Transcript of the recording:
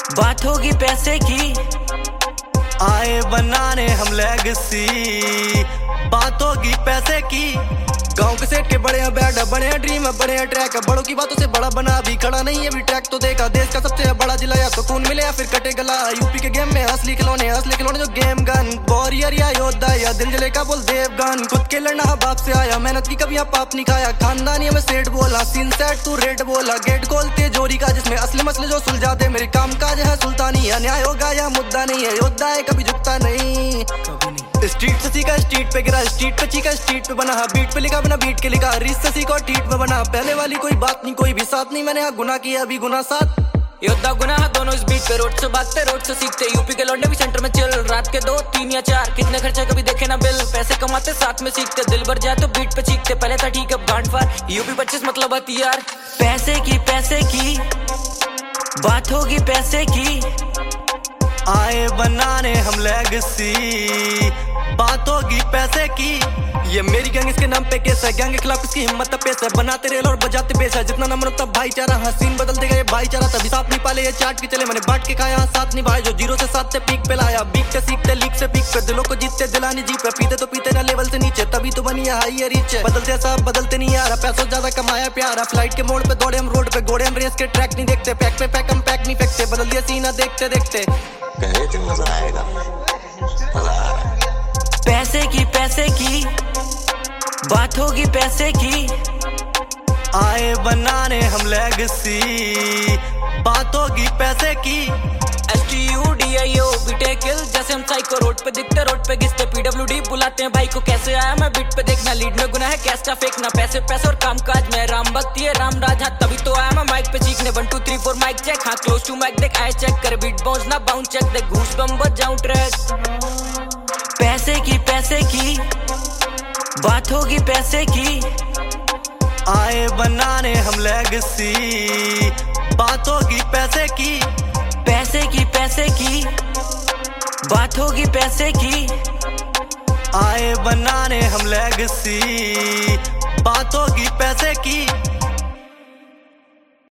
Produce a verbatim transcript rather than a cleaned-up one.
बात होगी पैसे की, आए बनाने हम लेगेसी। बात होगी पैसे की, गांव के सेठ के बड़े हैं बैड, बड़े हैं ड्रीम है, बड़े हैं ट्रैक है। बड़ों की बातों से बड़ा बना, अभी खड़ा नहीं है, अभी ट्रैक तो देखा। देश का सबसे बड़ा जिला, या तो खून मिले या फिर कटे गला। यूपी के गेम में असली खिलौने, असली खिलौने जो गेम गन। वॉरियर या योद्धा या दिल जले का बोल देवगन। खुद के लड़ना बाप से आया, मेहनत की कभी पाप नहीं खाया। खानदानी में सेठ बोला, सीन सेट तू रेड बोला। गेट खोलते जोरी का, जिसमें असली मसले जो सुलझा दे। मेरे काम काज है सुल्तानी, अन्याय होगा या मुद्दा नहीं है। योद्धा है कभी झुकता नहीं, स्ट्रीट से सीखा स्ट्रीट पे गिरा, स्ट्रीट पे चीखा स्ट्रीट पे बना। बीट पे लिखा बना बीट के लिखा, रिस से सीखा ठीट पे बना। पहले वाली कोई बात नहीं, कोई भी साथ नहीं, मैंने गुनाह किया अभी गुनाह साथ। योद्धा गुनाह दोनों इस बीट पे, रोड से भागते रोड से सीखते। यूपी के लौंडे भी सेंटर में चिल, रात के दो तीन या चार, कितने खर्चे कभी देखे ना बिल। पैसे कमाते साथ में सीखते, दिल भर जाए तो बीट पे चीखते। पहले था ठीक अब गांड फार, यूपी पच्चीस मतलब हथियार। पैसे की पैसे की बात होगी पैसे की, आए बनाने हम लेगेसी। बात होगी पैसे की, ये मेरी गैंग इसके नाम पे केस है। गैंग के खिलाफ इसकी हिम्मत पेश है, बनाते रेल और बजाते बेस है। जितना नमन उतना भाईचारा, हसीन बदल देगा ये भाईचारा। तभी साथ नहीं पाले ये चाट के चले, मैंने बांट के खाया साथ निभाए। जो जीरो से सात से पीक पे लाया, बीक से सीखते लीक से पीक पे। दिलों को जीतते दिलानी जीप पे, पीते तो पीते ना लेवल से नीचे, तभी तो बनी है हाई रीच। बदलते सब बदलते नहीं यार, पैसों ज्यादा कमाया प्यारा। फ्लाइट के मोड़ पे दौड़े हम रोड पे, घोड़े हम रेस के ट्रैक नहीं देखते। पैक पे पैक हम पैक नहीं फेंकते, बदल दिया सीना देखते देखते। मजा आएगा, मजा आ रहा है। पैसे की पैसे की बात होगी पैसे की, आए बनाने हम लेगेसी। बात होगी पैसे की, S T U D I O बीटे किल जैसे हम साइको। रोड पे दिखते रोड पे घिसते, पी डब्ल्यू डी बुलाते हैं भाई को। कैसे आया मैं बीट पे देखना, लीड में गुना है कैश का फेंकना। पैसे पैसे और काम काज में राम भक्ति है राम राज, हाँ तभी तो आया मैं माइक पे सीखने। One two three four mic check, हाँ क्लोज टू माइक देख आए चेक कर। बीट बाउंस ना बाउंस चेक देख, घूस बम बजाऊं ट्रैक। पैसे की पैसे की बात होगी पैसे की, आए बनाने हम लेगेसी। बात होगी पैसे की, पैसे की पैसे की बात होगी पैसे की, आए बनाने हम लेगेसी। बात होगी पैसे की।